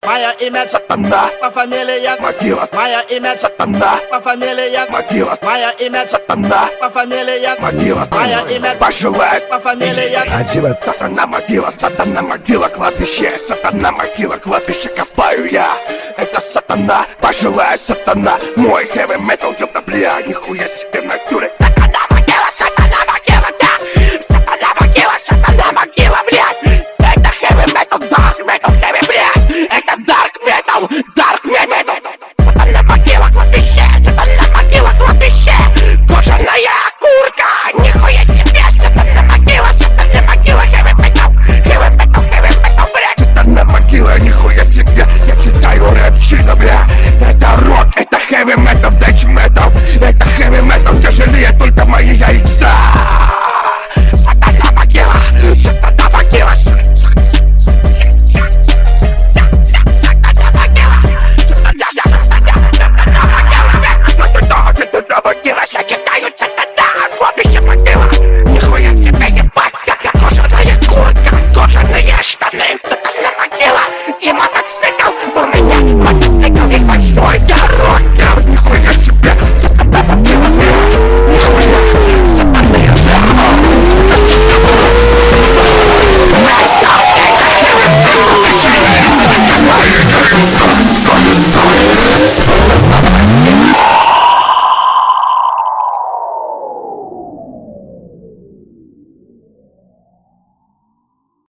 Моя имя Сатана, по фамилии могила. Моя имя Сатана, по фамилии могила. Моя имя Сатана, по фамилии могила. Моя имя пожелает по фамилии могила. Сатана, могила, кладбище. Сатана, могила, кладбище копаю я. Это сатана, пожелает сатана. Мой хэви метал, ёпта, бля, нихуя себе.